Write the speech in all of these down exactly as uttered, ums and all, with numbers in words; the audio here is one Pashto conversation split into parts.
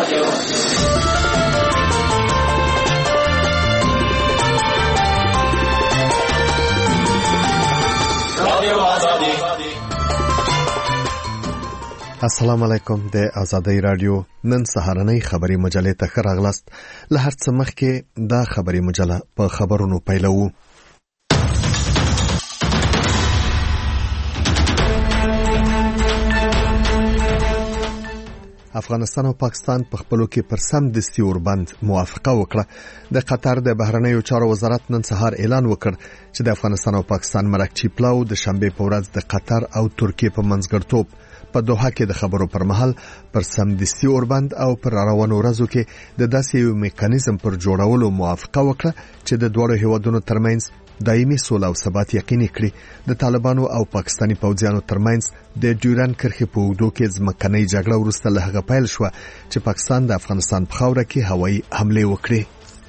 السلام علیکم. د آزادۍ رادیو نن سهارنۍ خبري مجلې ته ښه راغلاست. له هر څه مخکې دا خبري مجله په خبرونو پیلوو. افغانستان او پاکستان په خپلو کې پر سم دستي اوربند موافقه وکړه. د قطر د بهرنیو چارو وزارت نن سهار اعلان وکړ چې د افغانستان او پاکستان مرکچی پلاو د شنبه په ورځ د قطر او ترکیه په منځګړیتوب په دوحه کې د خبرو پر مهال پر سمدستي اوربند او پر روانو ورځو کې د داسې یو میکانیزم پر جوړولو موافقه وکړه چې د دوه هیوادونو ترمنځ دایمي سوله او ثبات یقیني کړي. د طالبانو او پاکستاني پوځیانو ترمنځ د ډیورن کرښې په اوږدو کې ځمکنۍ جګړه وروسته له هغه پیل شو چې پاکستان د افغانستان په خاوره کې هوایي حمله وکړي.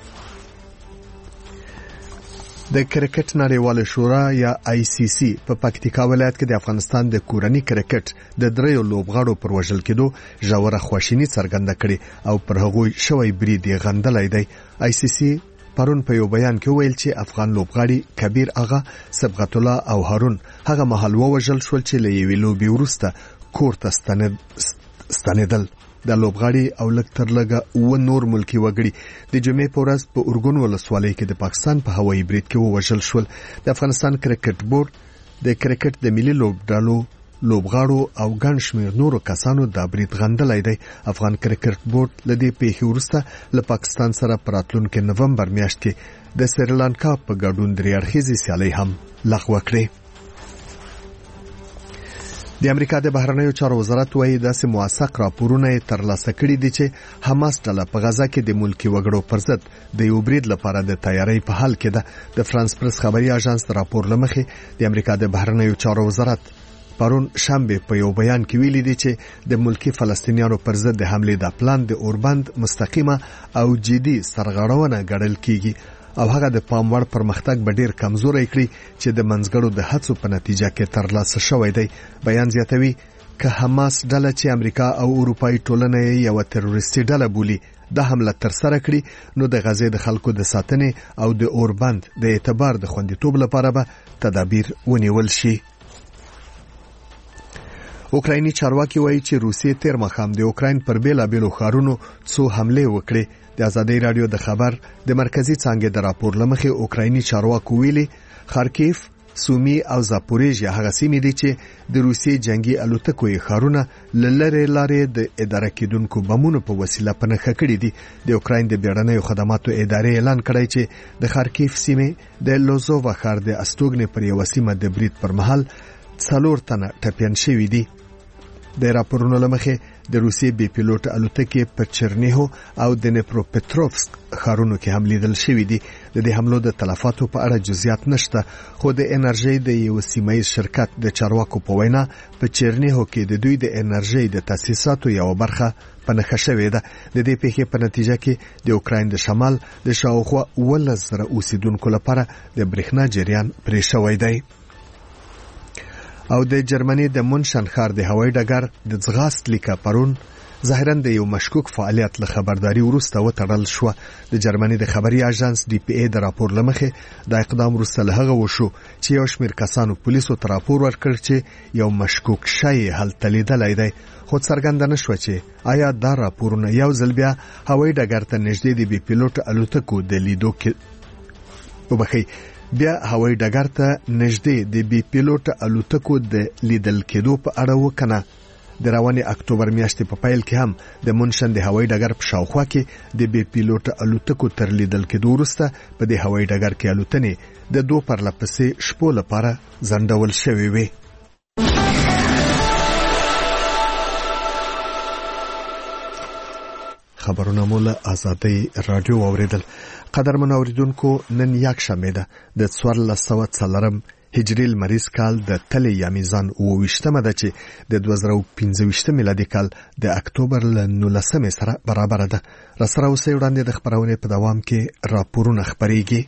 د کرکټ نړیواله شورا یا آی سی سی په پکتیکا ولایت کې د افغانستان د کورنۍ کرکټ د دریو لوبغاړو پر وژل کېدو ژوره خواشیني څرګنده کړې او پر هغوی شوی برید یې غندلی دی. آی سی سی پرون په یو بیان کې ویل چې افغان لوبغاړي کبیر اغا، صبغت الله او هارون هغه مهال وژل شول چې له یوې لوبې وروسته کور ته ستنېدل. د لوبغاړي او لږ تر لږه و نور ملکی وګړي د جمعې په ورځ په اورګون ولسوالۍ کې د پاکستان په هوایي برید کې وژل شول. د افغانستان کرکټ بورډ د کرکټ د ملي لوبډالو لوبغاړو او ګڼ شمېر نورو کسانو د برید غندلی دی. افغان کرکټ بورډ له دې پیښې وروسته له پاکستان سره په راتلونکي نومبر میاشت کې د سریلانکا په ګډون درې اړخیزې سیالۍ هم لغوه کړې. د امریکا د بهرنیو چارو وزارت وايي داسې موثق راپورونه ترلاسه کړي دي چې حماس ډله په غزا کې د ملکی وګړو پر ضد د یو برید لپاره د تیاری په حال کې ده. د فرانس پرس خبري اژانس راپور لمخې د امریکا د بهرنیو چارو وزارت پرون شنبه په یو بیان کې ویلي دي چې د ملکی فلسطینیانو پر ضد د حمله د پلان د اوربند مستقیمه او جدي سرغړونه ګڼل کیږي او هغه د پاموړ پرمختګ به ډیر کمزوري کړی چې د منځګړو د هڅو په نتیجه کې ترلاسه شوی دی. بیان زیاتوي که حماس ډله چې امریکا او اروپאי ټولنه یو تروریستي ډله بولي د حمله تر سره کړي نو د غزې د خلکو د ساتنې او د اوربند د اعتبار د خوندیتوب لپاره به تدابیر ونیول شي. اوکرایني چارواکي وایي چې روسیې تیر مخام د اوکراین پر بیلابیلو ښارونو څو حمله وکړي. د آزادۍ رادیو د خبر د مرکزی څانګې د راپور لمخې اوکرایني چارواکو ویلي خارکیف، سومي او زاپوریژیا هغه سیمې دي چې د روسیې جنگي الوتکو یې ښارونه للره لارې د اداره کېدونکو بمونو په وسیله پنهخه کړي دي. د اوکراین د بیړنیو خدماتو ادارې اعلان کړی چې د خارکیف سیمې د لوزووا ښار د استوګنې پر یو سیمه د برید پر مهال څلور تنه ټپیان شوي دي. د راپورونو لمخې د روسیې بي پیلوټ الوتکې په چرنیهو او د نیپروپټروفسک ښارونو کې هم لیدل شوي دي. د دې حملو د تلفاتو په اړه جزئیات نشته، خو د انرژي د یو سیمایي شرکت د چارواکو په وینا په چرنیهو کې د دوی د انرژي د تاسیساتو یو برخه پنهخه شوې ده. د دې پیښې په نتیجه کې د اوکراین د شمال د شاوخوا ولس زره اوسیدونکو لپاره د برېښنا جریان پرې شوی دی. او د جرمني د مونشن ښار د هوایي ډګر د ځغاست لیکه پرون ظاهراً د یو مشکوک فعالیت له خبرداري وروسته وتړل شو. د جرمني د خبري اژانس ډي پی ای د راپور لمخې د اقدام وروسته له هغه وشو چې یو شمېر کسانو پولیسو ته راپور ورکړ چې یو مشکوک شی هلته لیدلی دی، خو څرګنده نشوه چې آیا دا راپورونه یو ځل بیا هوایي ډګر ته نږدې د بي پیلوټ الوتکو د لیدو کې وبخي بیا هوایي ډګر ته نږدې د بي پیلوټ الوتکو د لیدل کېدو په اړه وکنه. د روانې اکتوبر میاشتې په پیل کې هم د مونشن د هوایي ډګر په شاوخوا کې د بي پیلوټ الوتکو تر لیدل کېدو وروسته په دې هوایي ډګر کې الوتنې د دوه پرلپسې شپو لپاره ځنډول شوې وې. خبرونه مولا آزادۍ رادیو اوریدل. قدرمن اوریدونکو، نن یک شنبه ده د څوارلس سوه څلورم هجري لمریز کال د تلې یا میزان اوویشتمه ده چې د دوه زره او پنځه ویشت میلادي کال د اکتوبر له نولسمې سره برابر ده. راسره اوسئ، وړاندې د خبرونې په دوام کې راپورونه خپریږي.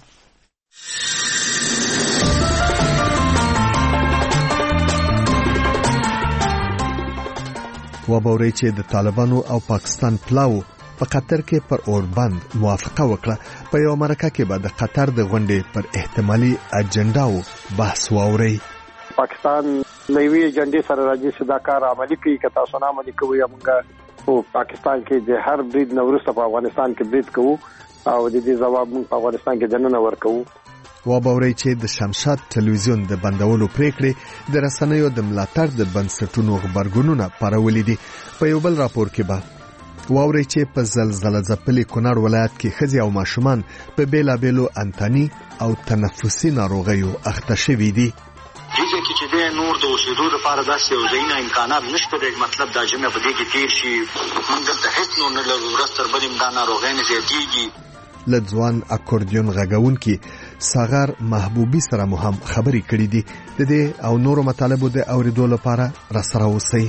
و باوري چې د طالبانو او پاکستان پلاو په قطر کې پر اوربند موافقه وکړه. په یو مرکه کې به د قطر د غونډې پر احتمالي اجنډاو بحث واوري. پاکستان نوې اجنډې سره راځي چې دا کار عملي کوي. که تاسو نه عملي کوئ موږ په پاکستان کې د هر برید نورسته په افغانستان کې برید کوو او د دې ځواب موږ په افغانستان کې دننه ورکوو. و باوري چې د شمشاد ټلویزیون د بندولو پریکړې د رسنیو د ملاتړ د بنسټونو غبرګونونه پارولې دي. په یو بل راپور کې به واوري چې په زلزلہ ځپلي کونړ ولایت کې ښځې او ماشومان په بیلابیلو انتاني او تنفسي ناروغیو اخته شوي دي. دیږي چې د نور د اوسېدو لپاره داسې یو ځای نه امکانات نشته. د مطلب دا جمع په دې کې تیر شي موږ دلته هیڅ نور نه لرو. ورځ تر بلې دا ناروغۍ نه زیاتېږي. له ځوان اکوردیون غږونکي ساغر محبوبي سره مو هم خبرې کړې دي. د دې او نورو مطالبو د اوریدو لپاره را سره اوسئ.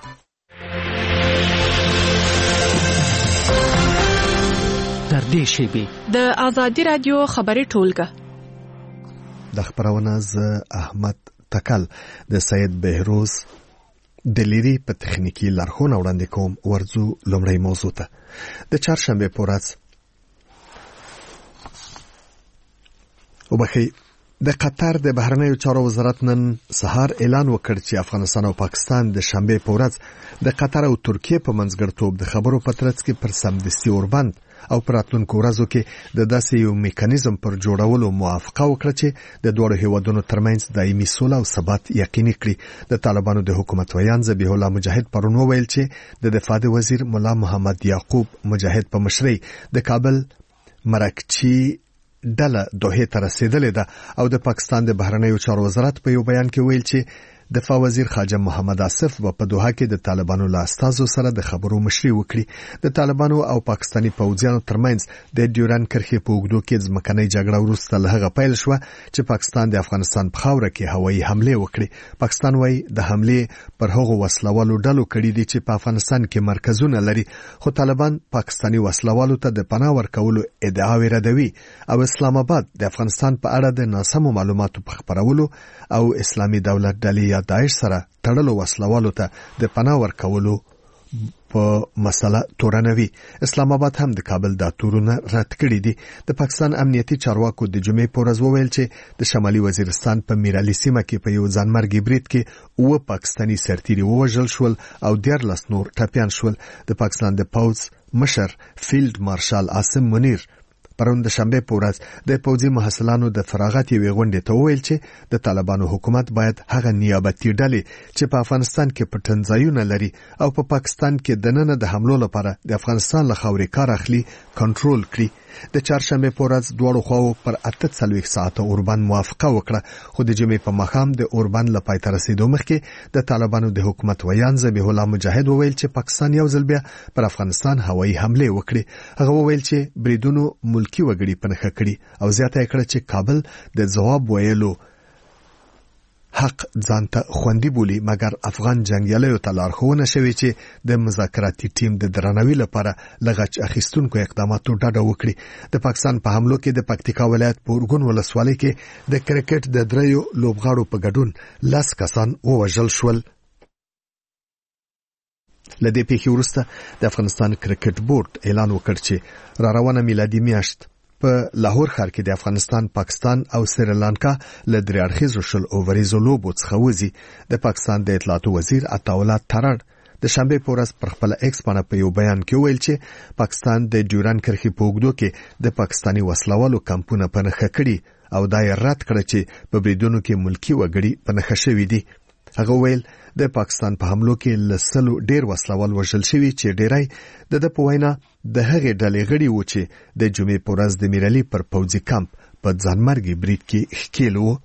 تر دې شیبې د آزادي رادیو خبري ټولګه د خبرونه ز احمد تکل د سید بهروز دلیری په تخنیکی لارښوونه وړاندې کوم. ورځو لومړی موضوع ته. د چهارشنبه په ورځ وبخي د قطر د بهرنیو چارو وزارت نن سهار اعلان وکړ چې افغانستان او پاکستان د شنبه په ورځ د قطر او ترکیه په منځګړیتوب د خبرو په ترڅ کې پر سمدستي اوربند او پراتلونکو ورځو کې د داسې یو میکانیزم پر جوړولو موافقه وکړه چې د دوه هیوادونو ترمنځ دایمي سوله او ثبات یقیني کړي. د طالبانو د حکومت ویان ذبیح الله مجاهد پرون وویل چې د دفاع وزیر مولا محمد یعقوب مجاهد په مشرۍ د کابل مرکچی ډله دوه ته رسیدلې ده او د پاکستان د بهرنیو چارو وزارت په یو بیان کې ویل چې دفاع وزیر خواجه محمد آصف په دوحه کې د طالبانو له استازو سره د خبرو مشري وکړي. د طالبانو او پاکستاني پوځیانو ترمنځ د ډیورن کرښې په اوږدو کې ځمکنۍ جګړه وروسته له هغه پیل شوه چې پاکستان د افغانستان په خاوره کې هوایي حمله وکړي. پاکستان وايي د حمله پر هغو وسلوالو ډلو کړي دي چې په افغانستان کې مرکزونه لري، خو طالبان پاکستاني وسلوالو ته د پناه ورکولو ادعاوې ردوي او اسلام آباد د افغانستان په اړه د ناسمو معلوماتو په خپرولو او اسلامي دولت ډلې یا داعش سره تړلو وسلوالو ته د پناه ورکولو په مسله تورنوي. اسلام آباد هم د کابل د تورونه رد کړی دي. د پاکستان امنیتي چارواکو د جمعې په ورځ وویل چې د شمالي وزیرستان په میرعلي سیمه کې په یو ځانمرګي برید کې اوه پاکستاني سرتیري ووژل شول او دیارلس نور ټپیان شول. د پاکستان د پوځ مشر فیلډ مارشال عاصم منیر پرون د شنبه په ورځ د پوځي محصلانو د فراغت یوې غونډې ته وویل چې د طالبانو حکومت باید هغه نیابتي ډلې چې په افغانستان کې پټنځایونه لري او په پا پاکستان کې دننه د حملو لپاره د افغانستان له خاورې کار اخلي کنټرول کړي. د چهارشنبه په ورځ دواړو خواو پر اته څلوېښت ساعته اوربند موافقه وکړه، خو د جمعې په ماښام د اوربند له پای ته رسیدو مخکې د طالبانو د حکومت ویان ذبیح الله مجاهد وویل چې پاکستان یو ځل بیا پر افغانستان هوایي حمله وکړي. هغه وویل چې بریدونو ملکی وګړي پنهخه کړي او زیاته کړه چې کابل د ځواب ویلو حق ځانته خوندي بولی، مګر افغان جنگیالیو ته لارښوونه شوې چې د مذاکراتي ټیم د درناوي لپاره لغچ اخیستونکو اقداماتو ډډه وکړي. د پاکستان په حملو کې د پکتیکا ولایت په اورګون ولسوالۍ کې د کرکټ د دریو لوبغاړو په ګډون لس کسان ووژل شول. لدې پیښې وروسته د افغانستان کرکټ بورډ اعلان وکړ چې را روانه میلادي میاشت په لاهور ښار کې د افغانستان، پاکستان او سریلانکا له درې اړخیزو شل اووریزو لوبو څخه وځي. د پاکستان د اطلاعاتو وزیر عطاالله ترړ د شنبه په ورځ پر خپل ایکس باندې په یو بیان کې ویل چې پاکستان د ډیورن کرښې په اوږدو کې د پاکستاني وسلوالو کمپونه پنهخه کړي او دا یې رد کړ چې په بریدونو کې ملکی وګړي پنهخه شوي دي. هغه ویل د پاکستان په حملو کې لسلو ډیر وسلوال وژل شوي چې ډیرای د د پوینا د هغې ډلې غړي و چې د جمعې په ورځ د میرعلي پر پوځي کمپ په ځانمرګي برید کې ښکېل وو.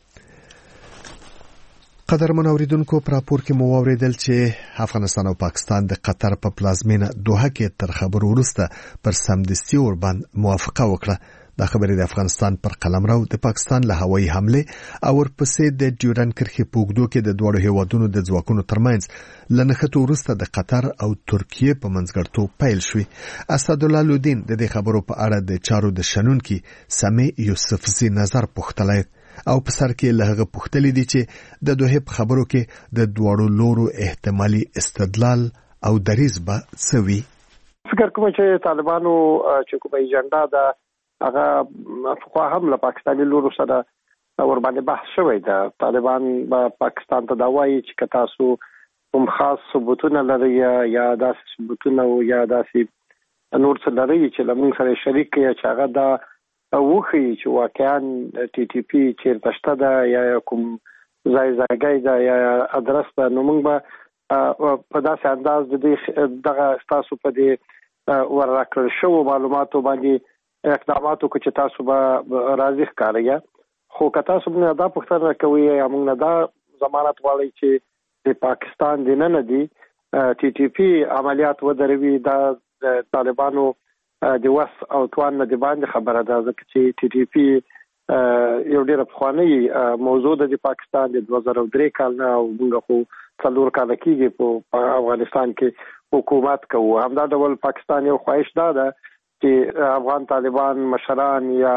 قدرمن اوریدونکو، پر راپور کې مو واوریدل چې افغانستان او پاکستان د قطر په پلازمینه دوحه کې تر خبرو وروسته پر سمدستي اوربند موافقه وکړه. دا خبرې د افغانستان پر قلمرو د پاکستان له هوایي حمله او ورپسې د ډیورن کرښې په اوږدو کې د دوه هیوادونو د ځواکونو ترمنځ لنښتو وروسته د قطر او ترکیه په منځګړیتوب پیل شوی. اسدالله لودین د دې خبرو په اړه د چارو د شنونکي سمیع یوسفزي نظر پوښتلی او په سر کې له هغه پوښتلي دي چې د دوه په خبرو کې د دواړو لورو احتمالي استدلال او دریځ به څه وي. فکر کوم چې طالبانو چې کومه ایجنډا ده هغه خو هم له پاکستاني لورو سره ور باندې بحث شوی ده. طالبان به پاکستان ته دا وایي چې تاسو کوم خاص ثبوتونه لري یا داسې ثبوتونه او یا داسې نور څه لري چې لمون سره شریک کړي چې هغه دا وخی چې واقعا ټي ټي پی چیرته شته ده یا کوم ځای ځای ده یا ادرس ده، نو موږ به په داسې انداز د دې دغه تاسو په دې ورکړل شو معلوماتو باندې اقداماتو کو چې تاسو به راضي ښکارئ. خو که تاسو موږ دا پوښتنه کوي یا موږ دا ضمانت غواړئ چې د پاکستان د نن دی ټي ټي پی عملیات ودروي، دا د طالبانو د وس او توان نه دی باندې خبره ده، ځکه چې ټي ټي پی یو ډېر پخوانی موضوع د پاکستان د دوه زره درې کال نه او موږ خو څلور کال کېږي په افغانستان کې حکومت کوو. همدا ډول پاکستان یو خواهش دا ده چې افغان طالبان مشران یا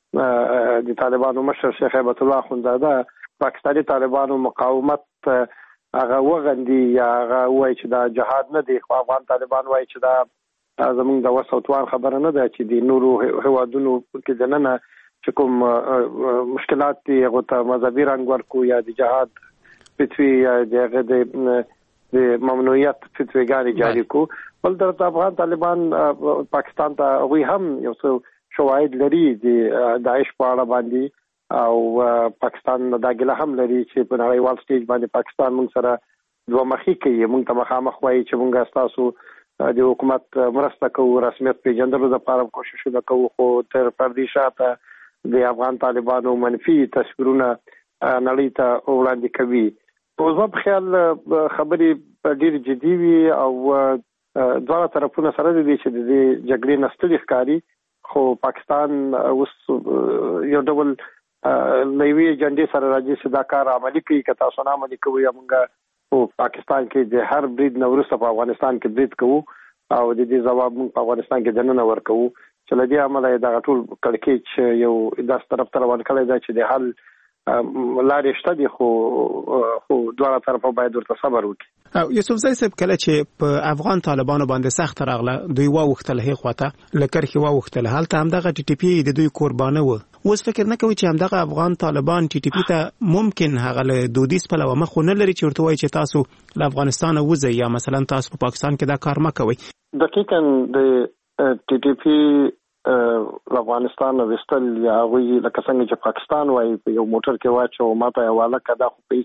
د طالبانو مشر شیخ هیبت الله اخوندزاده پاکستاني طالبانو مقاومت هغه وغندي یا هغه وایي چې دا جهاد نه دی، خو افغان طالبان وایي چې دا زموږ د وس او توان خبره نه ده چې د نورو هیوادونو کې دننه چې کوم مشکلات دي هغه ته مذهبي رنګ ورکو یا د جهاد فتوی یا دغه د ممنوعیت فتویګاری جاری کو. بل درته افغان طالبان پاکستان ته وی هم یو څه شواهد لري د داعش په اړه باندې او پاکستان دا ګله هم لري چې په نړیوال سټیج باندې پاکستان موږ سره دوه مخی کوي، موږ ته مخامخ وایي چې موږ تاسو د حکومت مرسته کوو، رسمیت پیژندلو لپاره کوشش وکړو، خو تر پردي شاته د افغان طالبانو منفي تصویرونه نړۍ ته وړاندې کوي. په ځواب خیال خبرې ډېر جدي وي او دواړه طرفونه سره دي چې د جګړې نستړي ښکاري، خو پاکستان اوس یو ډول لوی جنډې سره راځي چې دا کار عملي کوي. که تاسو نه عملي کوئ موږ په پاکستان کې د هر برید نه وروسته په افغانستان کې برید کوو او د دې ځواب موږ په افغانستان کې دننه ورکوو چې له دې امله دغه ټول کړکېچ یو داس طرف ته روان کړی دی چې د حل لارې شته دي، خو خو دواړه طرفه باید ورته صبر وکړي. یوسف زئی صاحب کله چې په افغان طالبانو باندې سخت راغله دوی واوښتل هي خواته لکرخي واوښتل هلته همدغه ټي ټي پی د دوی قربانه و. اوس فکر نه کوي چې همدغه افغان طالبان ټي ټي پی ته ممکن هغه له دودیز په لور مخ نه لري چې ورته وایي چې تاسو له افغانستان وځئ یا مثلا تاسو په پاکستان کې دا کار مه کوئ. دقیقاً د ټي ټي پی افغانستان وستل یا وی لکه څنګه چې پاکستان وایي په یو موټر کې واچو ماته حواله کړه، خو په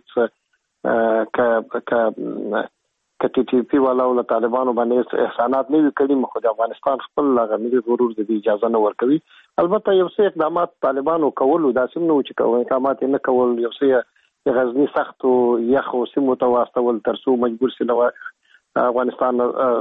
هیڅ ک ک ک ټي ټي پی والا او طالبانو باندې احسانات نه وکړي، خو د افغانستان خپل غنډي غرور د اجازه نه ورکوي. البته یو څه اقدامات طالبانو کولو داسې نو چې کوي اقدامات نه کول، یو څه غزنی سخت او یخ او سیمو ته واستول ترڅو مجبور سي نو افغانستان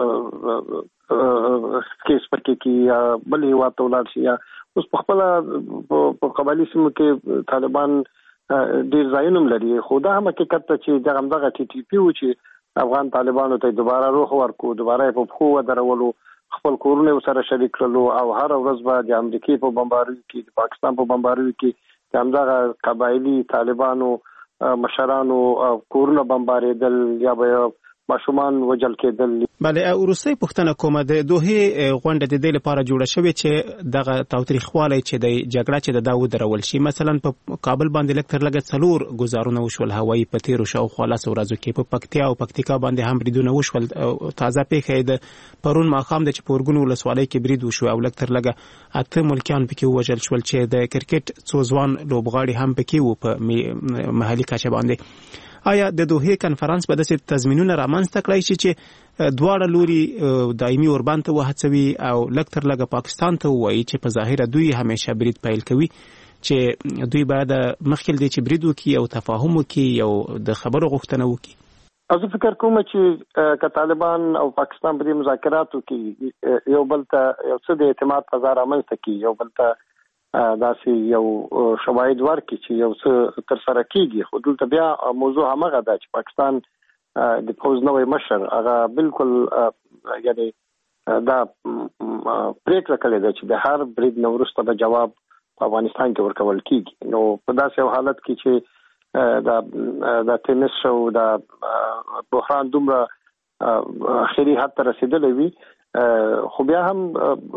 کیس پکې کې بل یو واتولار شي. اوس په خپل په قبایلی سیمو کې طالبان ډیر ځایونه لري، خو دا هم حقیقت ته چې دغه دغه ټي ټي پی و چې افغان طالبانو ته دوباره روح ورکو، دوباره په خو درولو، خپل کورونه سره شریک کړلو او هر ورځ به د امریکای په بمباري کې د پاکستان په بمباري کې همدغه قبایلی طالبانو مشرانو کورونه بمباریدل یا به ماشومان وجل کېدل. بله روسي پښتنه کومه د دوه غونډه د دې لپاره جوړه شوې چې دغه تاوتریخوالی چې د جګړه چې د داوود درول شي، مثلا په کابل باندې لکتر لګ څلور گزارونه وشول هوایي په تیرو شاوخوا لس ورځو کې، په پکتیا او پکتیکا باندې هم بریدونه وشول. تازه پیښه د پرون ماښام د چپورګون ولسوالۍ کې برید وشو او لکتر لګ اته ملکیان پکې وژل شول چې د کرکټ څو ځوان لوبغاړي هم پکې وو په محلي کچه باندې. آیا د دوه کنفرانس په داسې تضمینونه رامنځته کړای شي چې دواړه لوري دایمي اوربند ته وهڅوي او لکتر لګه پاکستان ته وایي چې په ظاهره دوی همیشه برید پیل کوي، چې دوی باید مخکې دی چې برید وکړي او تفاهم وکړي او د خبرو غوښتنه وکړي؟ زه فکر کوم چې که طالبان او پاکستان په دې مذاکراتو کې یو بل ته یو څه د اعتماد فضا رامنځته کړي، یو بل ته داسې یو شواهد ورکړي چې یو څه تر سره کېږي، خو دلته بیا موضوع همغه ده چې پاکستان د پوز نوی مشر هغه بالکل یعنی دا پریکړه کړې ده چې د هر برید نه وروسته به جواب په افغانستان کې ورکول کېږي. نو په داسې یو حالت کې چې دا د تینس شو د بحران دومره اخري حد ته رسیدلی وي، خو بیا هم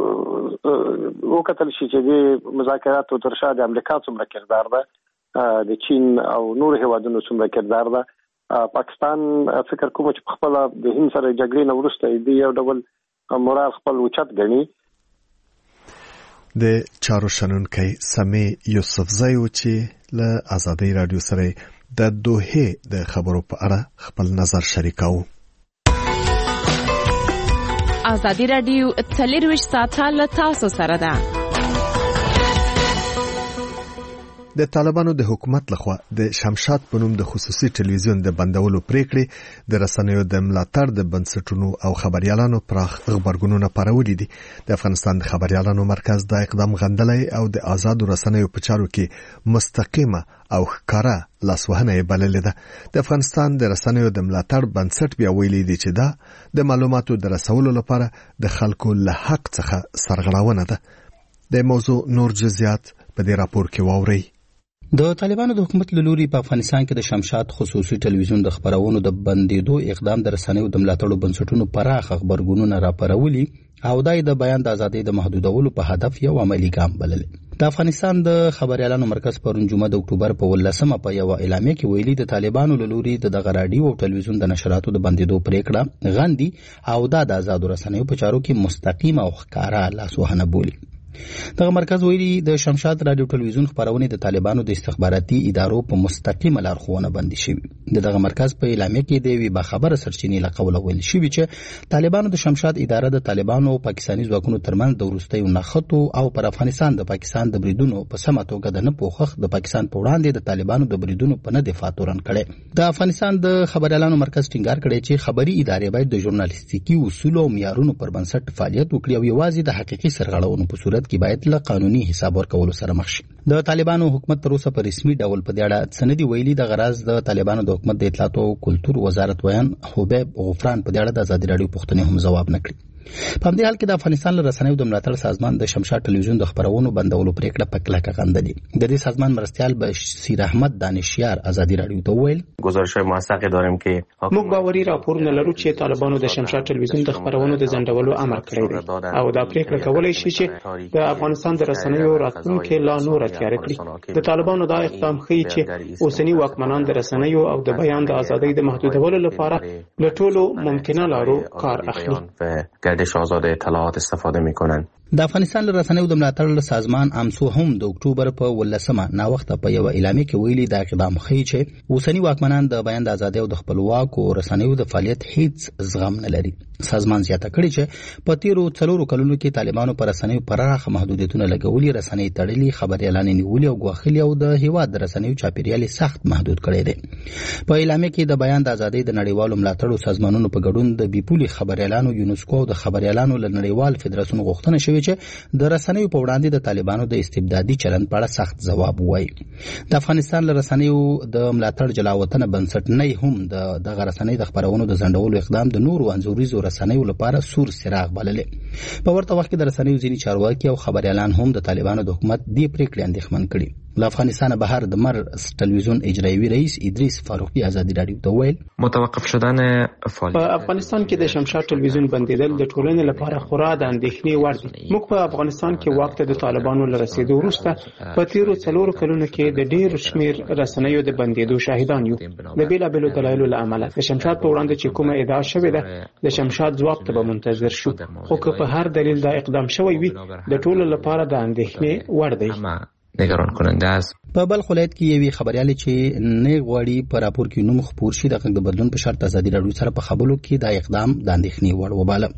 وکتل شي چې د مذاکراتو تر شا د امریکا څومره کردار ده، د چین او نور هیوادونو څومره کردار ده. پاکستان فکر کوم چې خپل د هند سره جګړې نه وروسته د یو ډول مورال خپل اوچت غني. د چارو شنونکي سمي یوسفزی و چې له آزادۍ رادیو سره د دوحه د خبرو په اړه خپل نظر شریکاو. آزادۍ رادیو څلرویشت ساعته له تاسو سره ده. د طالبانو د حکومت لخوا د شمشاد په نوم د خصوصي ټلویزیون د بندولو پریکړې د رسنیو د ملاتړ د بنسټونو او خبريالانو پراخ خبرګونونه پارولې دي. د افغانستان د خبريالانو مرکز دا اقدام غندلای او د آزادو رسنیو په چارو کې مستقیمه او ښکارا لاسوهنه بللې ده. د افغانستان د رسنیو د ملاتړ بنسټ بیا ویلي دی چې دا د معلوماتو د رسولو لپاره د خلکو له حق څخه سرغړونه ده. د موضوع نور جزئیات په دې راپور کې واورئ. د طالبانو د حکومت له لوري په افغانستان کې د شمشاد خصوصي ټلویزیون د خبرونو د بندیدو اقدام د رسنیو د ملاتړو بنسټونو پراخ خبرګونونه راپارولي او دای د بیان د ازادۍ د محدودولو په هدف یو عملی ګام بلل. د افغانستان د خبريالانو مرکز پرون جمعه د اکتوبر په ولسمه په یو اعلامیه کې ویلي د طالبانو له لوري د دغه رادیو او ټلویزیون د نشراتو د بندیدو پریکړه غندي او دا د آزادو رسنیو په چارو کې مستقیمه او ښکارا لاسوهنه بولي. دغه مرکز ویلي د شمشاد رادیو ټلویزیون خبرونه د طالبانو د استخباراتي ادارو په مستقیمه لارښوونه باندې شوی. دغه مرکز په اعلامیه کې د وی باخبره سرچینې له قوله ویل شوی چې طالبانو د شمشاد اداره د طالبانو او پاکستاني ځواکونو ترمنځ د وروستیو نښتو او پر افغانستان د پاکستان د بریدونو په سمه توګه د نه پوښښ د پاکستان په وړاندې د طالبانو د بریدونو په نه دفاع تورن کړي. د افغانستان د خبريالانو مرکز ټینګار کړي چې خبري ادارې باید د ژورنالیستیکي اصول او معیارونو پر بنسټ فعالیت وکړي او یوازې د حقيقي سرغړونو په صورت کې باید له قانوني حساب ورکولو سره مخ شي. د طالبانو حکومت پر اوسه په رسمي ډول په دې اړه سندي ویلي د غراز د طالبانو د حکومت د اطلاعات او کلتور وزارت ویان حبیب غفران په دې اړه د آزادۍ رادیو پوښتنې هم جواب نکړي. په دې حال کې د افغانستان له رسنیو د ملاتړ سازمان د شمشاد ټلویزیون د خبرونو بندولو پریکړه په کلکه غندلې. د دې سازمان مرستيال بشیر احمد دانشیار آزادۍ رادیو ته ویل گزارش‌های موثق داریم که موږ باوري راپورونه لرو چې طالبانو د شمشاد ټلویزیون د خبرونو د ځنډولو امر کړی دی او دا پریکړه کولای شي چې د افغانستان د رسنیو راتلونکي لا نور تیار کړي. د طالبانو دا اقدام ښیي چې اوسنی واکمنان د رسنیو او د بیان د ازادۍ د محدودولو لپاره له ټولو ممکنه لارو کار اخلي. گردش آزاد اطلاعات استفاده می‌کنند. د افغانستان له رسنیو د ملاتړ سازمان امسو هم د اکتوبر په ولسمه نا وخت په یو اعلامیه کې ویلي دا اقدام ښیي چې اوسنی واکمنان د بیان د ازادۍ او د خپلواک او رسنیو د فعالیت هیڅ زغم نه لري. سازمان زیاته کړي چې په تیرو څلورو کلونو کې طالبانو پر رسنیو پراخ محدودیتونه لګولي، رسنۍ تړلي، خبريالان نیولي او غوښلي او د هیواد د رسنیو چاپیریال سخت محدود کړي دي. په اعلامیه کې د بیان د ازادۍ د نړیوالو ملاتړو سازمانونو په ګډون د بیپولي خبريالانو یونسکو او د خبريالانو له نړیوال فدراسیون غوښتنه شوې چې د رسنیو په وړاندې د طالبانو د استبدادي چلند په اړه سخت ځواب وایي. د افغانستان له رسنیو د ملاتړ جلاوطن بنسټ نه هم د دغه رسنۍ د خبرونو د ځنډولو اقدام د نورو انځوریزو رسنیو لپاره سور څراغ بللې. په ورته وخت کې د رسنیو ځینې چارواکي او خبريالان هم د طالبانو د حکومت دې پریکړې اندېښمن کړي. له افغانستان بهر د مر ټلویزیون اجرایوي رئیس ادریس فاروقي آزادۍ رادیو ته ویل متوقف شدن فعالیت په افغانستان کې د شمشاد ټلویزیون بندیدل د ټولنې لپاره خورا د اندېښنې وړ دي. موږ په افغانستان کې وخت د طالبانو له رسیدو وروسته په تیرو څلورو کلونو کې د ډېر شمیر رسنیو د بندیدو شاهدان یو. د بیلابېلو دلایلو له امله د شمشاد په وړاندې چې کومه ادعا شوې ده د شمشاد ځواب ته به منتظر شو، خو که په هر دلیل دا اقدام شوی وي د ټولو لپاره د اندېښنې وړ دی. نگران کننده است. په بل ولایت کې یوې خبريالې چې نه غواړي په راپور کې نوم خپور شي د غږ د بدلون په شرط آزادۍ رادیو سره په خبرو کې دا اقدام د اندېښنې وړ وباله.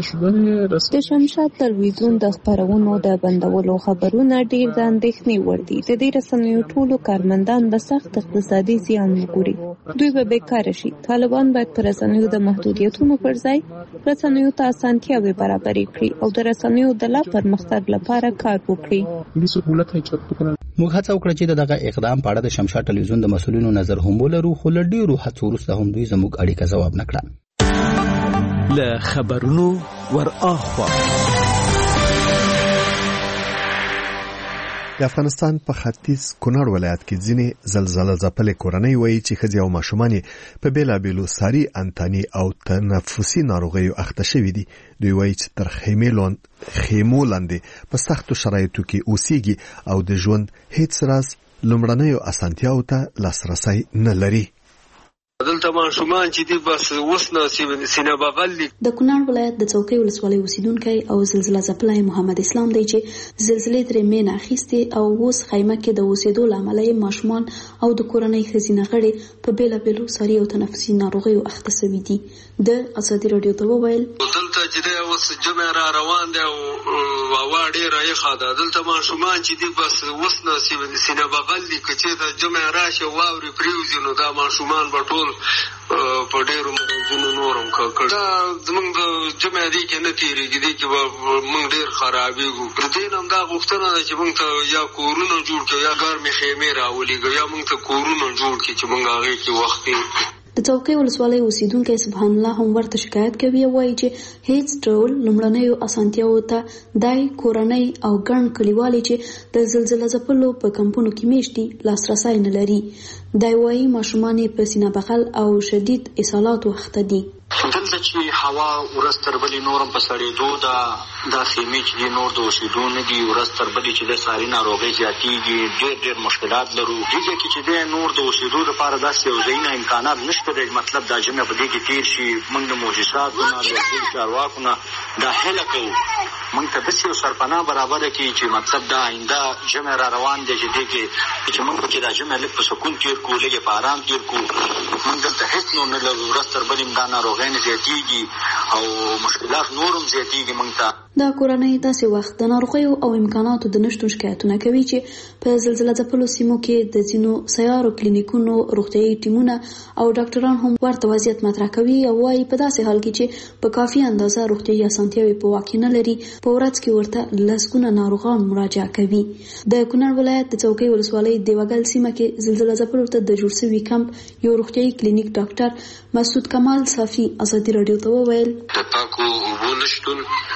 د شمشاد ټلویزیون د خبرونو د بندولو خبرونه ډېر د اندېښنې وړ دي. د دې رسنیو ټولو کارمندان به سخت اقتصادي زیان وګوري، دوی به بیکار شي. طالبان باید پر رسنیو د محدودیتونو پر ځای رسنیو ته اسانتیاوې برابرې کړي او د رسنیو د لا پرمختګ لپاره کار وکړي. موږ هڅه وکړه چې دغه اقدام په اړه د شمشاد ټلویزیون د مسؤلینو نظر هم ولرو، خو له ډیرو هڅو وروسته هم دوی زموږ اړیکه جواب نکړه. له خبرونو ور اخوا د افغانستان په ختیځ کونړ ولایت کې ځینې زلزلہ ځپلې کورنۍ وایي چې ښځې او ماشومان په بیلابیلو ساري انتاني او تنفسي ناروغیو اخته شوي دي. دوی وایي چې تر خیمو لاندې په سختو شرایطو کې اوسېږي او د ژوند هیڅ راز لومړنیو اسانتیاو ته لاسرسی نه لري. دلته ماشومان چې دی بس اوس نه سینه بغل دي. د کونړ ولایت د څوکۍ ولسوالۍ اوسیدونکی او زلزلہ ځپلی محمد اسلام دی چې زلزلې ترې مینه اخیستې او اوس خیمه کې د اوسېدو له امله یې ماشومان او د کورنۍ ښځینه غړي په بیلابیلو ساري او تنفسي ناروغیو اخته سوي دي. د ازادي راډیو ته وویل دلته چې دی اوس جمع را روان دی او هوا ډېره یخه ده. دلته ماشومان چې دی بس اوس نه سینه بغل دي، که چېرته جمع راشي واورې پرېوځي نو دا ماشومان به ټول په ډېرو مرضونو نورم کړ. دا زمونږ د جمع دی کې نه تېرېږي، دی کې به موږ ډېر خرابېږو. د دې نه هم دا غوښتنه ده چې موږ ته یا کورونه جوړ کړي یا ګرمې خیمې راولېږي یا موږ ته کورونه جوړ کړي چې موږ هغې کې وخت تېر. د څوکۍ ولسوالۍ اوسیدونکی سبحان الله هم ورته شکایت کوي او وایي چې هیڅ ډول لومړنیو اسانتیاوو ته دای کورنۍ او ګڼ کلیوالي چې د زلزلہ ځپلو په کمپونو کې میشت دي لاسرسی نه لري. دی وایي ماشومان یې په سینه بغل او شدید اسهالاتو اخته دي. دلته چې هوا ورځ تر بلې نورم په سړېدو ده، دا خیمې چې دي نور د اوسېدو نه دي، ورځ تر بلې چې د ساري ناروغۍ زیاتېږي، ډېر ډېر مشکلات لرو. دې ځای کې چې دی نور د اوسېدو لپاره داسې یو ځایونه امکانات نشته دی، مطلب دا جمع په دې کې تېر شي. موږ د معجزاتو نه د ټول چارواکو نه دا هیله کوو موږ ته داسې یو سرپناه برابره کړي چې مطلب دا آینده جمع را روان دی چې دې کې چې موږ پکې دا جمع لږ په سکون تېر کړو، لږ یې په ارام تېر کړو. موږ دلته هېڅ نور نه لرو، ورځ تر بلې دا ناروغۍ زیاتېږي او مشکلات نورم زیاتېږي موږ ته. دا کورنۍ داسې وخت د ناروغیو او امکاناتو د نشتون شکایتونه کوي چې په زلزلہ ځپلو سیمو کې د ځینو سیارو کلینیکونو روغتیايي ټیمونه او ډاکټران هم ورته وضعیت مطرح کوي او وايي په داسې حال کې چې په کافي اندازه روغتیايي اسانتیاوې په واک کې نه لري، په ورځ کې ورته لسګونه ناروغان مراجعه کوي. د کونړ ولایت د څوکۍ ولسوالۍ دیوګل سیمه کې زلزلہ ځپلو ته د جوړ شوي کمپ یو روغتیايي کلینیک ډاکټر مسعود کمال صافي ازادي راډیو ته وویل د پاکو اوبو نشتون،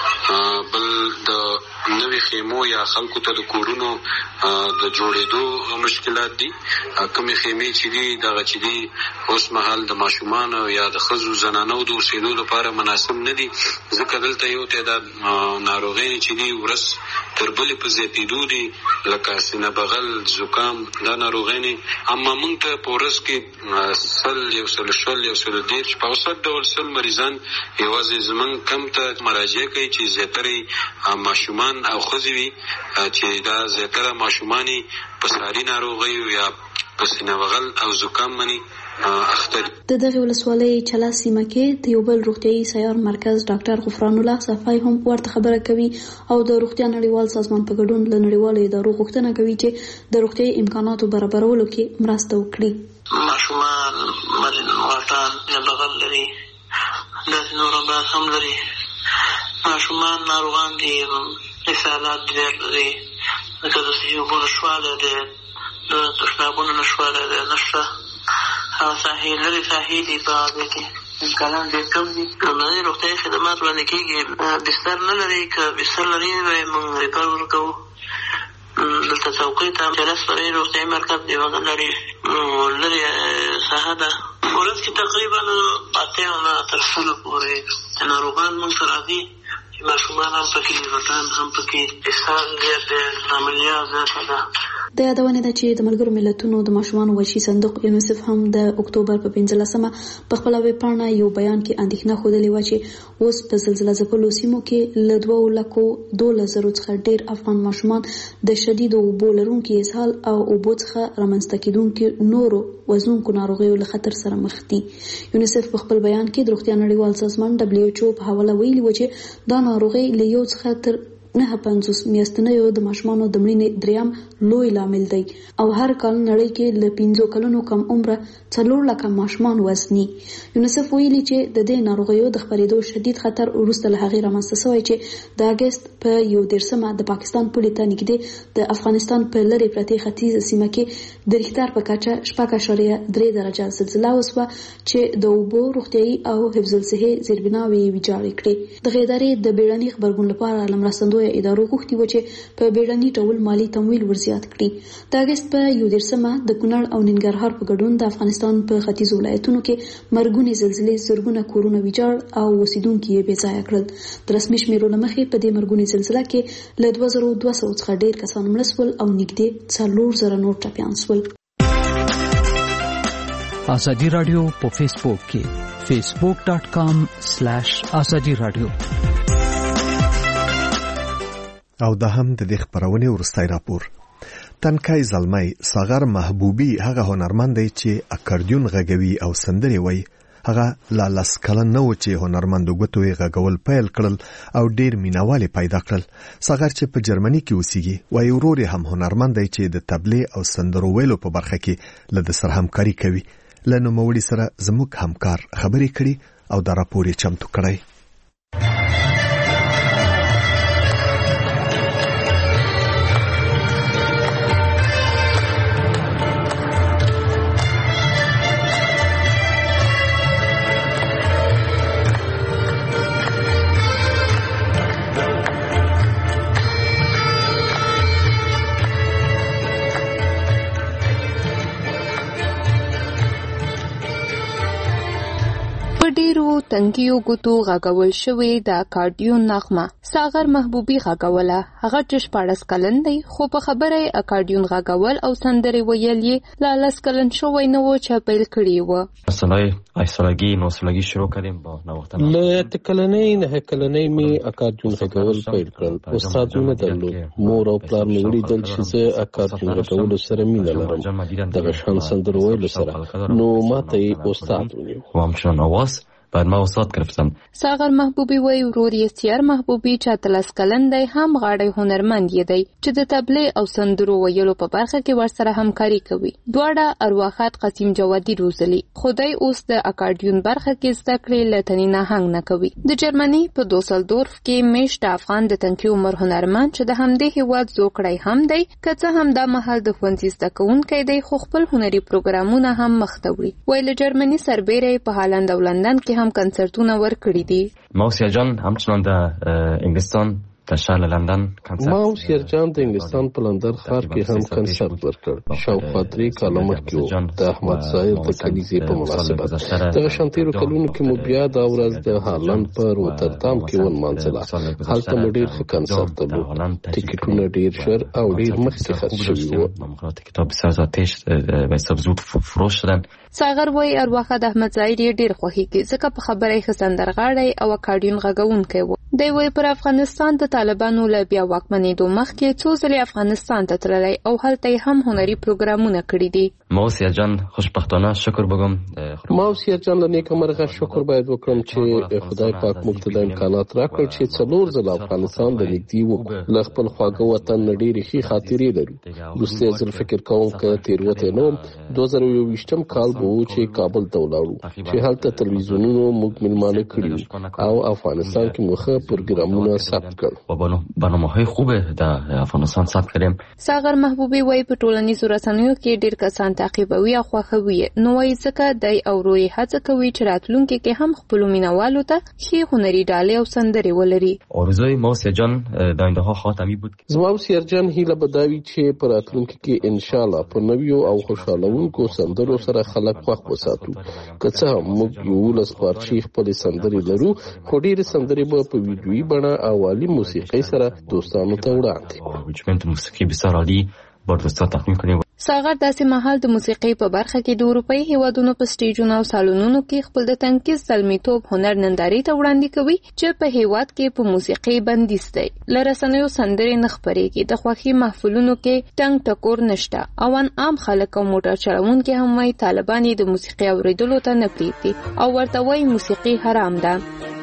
بل د نوې خیمو یا خلکو ته د کورونو د جوړېدو مشکلات دي. کومې خیمې چې دي دغه چې دي اوس مهال د ماشومانو یا د ښځو زنانو د اوسېدو لپاره مناسب نه دي، ځکه دلته یو تعداد ناروغۍ چې دي ورځ تر بلې په زیاتېدو دي، لکه سینه بغل، زکام، دا ناروغۍ. اما موږ ته په ورځ کې سل یو سل شل یو سل دېرش په اوسط ډول سل مریضان یوازې زموږ کمپ ته مراجعه کوي چې زیاتره ماشومان او ښځې وي، چې دا زیاتره ماشومان په ساري ناروغیو یا په سینه بغل او زکام باندې اخته دي. د دغه ولسوالۍ چلا سیمه کې د یو بل روغتیايي سیار مرکز ډاکټر غفران الله صفای هم ورته خبره کوي او د روغتیا نړیوال سازمان په ګډون له نړیوالو ادارو غوښتنه کوي چې د روغتیايي امکاناتو برابرولو کې مرسته وکړي. ماشومان مریضان نه بغل لري، داسې نور امراض هم لري. ماشومان ناروغان دي، اسهالات ډېر لري، لکه د اوبو نشوالی دی، د تشنابونو نشوالی دی، نشته. هغه ساحې لرې ساحې دي، په هغې کې امکانات ډېر کم دي. لومړني روغتیايي خدمات وړاندې کېږي. بستر نه لري، که بستر لري موږ ریفر ورکوو. دلته څوکۍ ته جلس لري، روغتیايي مرکز دیوګل لري، لرې ساحه ده. ورځ کې تقریبا اتیا نه تر سلو پورې ناروغان موږ ته راځي، چې ماشومان هم پکې، غټان هم پکې، اسهال ډېر دی، عملیات زیاته ده. د یادونې ده چې د ملګرو ملتونو د ماشومانو وحشي صندوق یونیسف هم د اکتوبر په پنځلسمه په خپله ویبپاڼه یو بیان کې اندېښنه ښودلې وه چې اوس په زلزلہ ځپلو سیمو کې له دوو لکو دولس زرو څخه ډېر افغان ماشومان د شدیدو اوبو لرونکي اسهال او اوبو څخه رامنځته کېدونکي نورو وژونکو ناروغیو له خطر سره مخ دي. یونیسف په خپل بیان کې د روغتیا نړیوال سازمان ډبلیو ایچ او په حواله ویلي و چې دا ناروغي له یو څخه تر نه پنځوس میاشتنیو د ماشومانو د مړینې دریم لوی لامل دی او هر کال نړۍ کې له پنځو کلونو کم عمره څلور لکه ماشومان وزني. یونیسف ویلي چې د دې ناروغیو د خپرېدو شدید خطر وروسته له هغې رامنځته شوی چې د اګست په یو دېرشمه د پاکستان پولې ته نږدې د افغانستان په لرې پرتې ختیځه سیمه کې د ریختر په کچه شپږ اعشاریه درې درجه زلزله وسوه چې د اوبو، روغتیايي او حفظ الصحې زیربناوې یې ویجاړې کړې. دغې ادارې د بیړني غبرګون لپاره له مرستندویه لوی ادارو غوښتي و چې په بیړني ډول مالی تمویل ورزیات کړي. د اگست په یو دیرشمه د کونړ او ننګرهار په ګډون د افغانستان په ختیځو ولایتونو کې مرګونې زلزلې زرګونه کورونه ویجاړ او اوسیدونکي یې بې ځایه کړل. د رسمي شمیرو له مخې په دې مرګونې زلزله کې له دوه زره دوه سوه څخه ډېر کسان مړه شول او نږدې څلور زره نور ټپیان شول. ازادي رادیو په فیسبوک کې فیسبوک ډاٹ کام سلیش ازادي رادیو. او دا هم د دې خبرونې ورستای راپور. تنکای زلمی صغر محبوبي هغه هنرمند دی چې اکاردیون غږوي او سندرې وایي. هغه لا لس کلن نه و چې هنرمند وګتوي غږول پیل کړل او ډیر مینوالي پیدا کړل. صغر چې په جرمني کې اوسېږي وایي ورور هم هنرمند دی چې د تبلیغ او سندرو ویلو په برخه کې له د سره همکاري کوي. له نوموړي سره زموږ همکار خبرې کړي او دا راپور یې چمتو کړی. تنګیو ګوتو غاګول شوی د اکاردیون نغمه صغر محبوبي غاګوله. هغه چې شپاړس کلن دی خو په خبره اکاردیون غاګول او سندرې ویل یې لا لس کلن شوی نه و چې پیل کړی و. اصلای ایسالګي نو سلګي شروع کړم با نو وخت له تکلنې نه کلنې می اکاردیون غاګول پیل کړل. استادونه درلود. مور او پلار مې ولیدل چې زه اکاردیون غاګول سره مینه لرم. دغه شان سندرو ویل سره نو ماته استاد ونیو. وام شون اواز بعد ما استاد گرفتم. صغر محبوبي وای ورور یې سیار محبوبي چې اتلس کلن دی هم غاړی هنرمند یې دی چې د تبلیغ او سندرو ویلو په برخه کې ورسره همکاري کوي. دواړه ارواحات قسیم جوادي روزلي. خدای اوس د اکاردیون برخه کې زده کړې لتنی نه هنګ نه کوي. د جرمني په دوسلدورف کې میشت افغان د تنکی عمر هنرمند چې د همدې هیواد زوکړی هم دی که څه هم د محل د ښوونځي زده کوونکی دی خو خپل هنري پروګرامونه هم مخته وړي. وای له جرمني سربېره په هالند او لندن کې هم کنسرتونه ورکړي دي. موسیا جان همچنان د انګلستان د شهر لندن کنسرت ما اوس یرجان د انګلستان په لندن ښار کې هم کنسرت ورکړ. شاوخوا درې کاله مخکې د احمد ظاهر د کلیزې په مناسبت. دغه شانتیرو کلونو کې مو بیا دا ورځ د هالند په روتردام کې ونمانځله. هلته مو ډېر ښه کنسرت درلود. ټیکټونه ډېر ژر او ډېر مخکې خرڅ شوي وو. کتاب بسیار زیاتش به حساب زود فروش شدن. صغر وای ارواحه د احمد ظاهر ډېر خوښیږي ځکه په خبره یې ښه سندرغاړی او اکاردیون غږونکی و. دی وای پر افغانستان د طالبانو له بیا واکمنېدو مخکې څو ځلې افغانستان ته تللی او هلته یې هم هنري پروګرامونه کړي دي. ما اوس یرجان خوشبختانه شکر بګم. ما اوس یرجان له نیکه مرغه شکر باید وکړم چې خدای پاک موږ ته د امکانات راکړ چې څلور ځله افغانستان د نږدې وکړو. له خپل خواږه وطن نه ډېرې ښې خاطرې لرو. وروستی ځل فکر کوم که تېروتی نه وم دوه زره یوویشتم کال به و چې کابل ته ولاړو چې هلته تلویزیونونو موږ میلمانه کړي او افغانستان کې مو ښه پروګرامونه ثبت کړل. برنامه‌های خوب د افغانستان ثبت کړم. صغر محبوبي وای په ټولنیزو رسنیو کې ډېر کسان تعقیبوي او خوښوي. نو وای ځکه دای او روی هڅه کوي چې راتلونکي کې هم خپل مینوالو ته ښې هنري ډالۍ او سندرې ولري. آرزوی ما سیرجان د آینده ها خاتمی بود. زما سیرجان هیله بداوي چې په راتلونکي کې ان شاء الله په نویو او خوشالونکو سندرو سره خلک خوښ وساتو. که څه هم موږ یو لس پارچې خپل سندرې لرو خو ډېرې سندرې به په ویډیویي بڼه او عالي موسیقۍ سره دوستانو ته وړاندې کوو. موسیقي بسیار عالی بر دوستان تقدیم کړي. صغر داسې مهال د موسیقۍ په برخه کې د اروپایي هیوادونو په سټیجونو او سالونونو کې خپل د تنکیز زلمیتوب هنر نندارې ته وړاندې کوي چې په هیواد کې په موسیقۍ بندیز دی. له رسنیو سندرې نه خپرېږي. د خوښۍ محفلونو کې ټنګ ټکور نشته او ان عام خلک او موټر چلوونکي هم وایي طالبان یې د موسیقۍ اورېدلو ته نه پرېږدي او ورته وایي موسیقي حرام ده.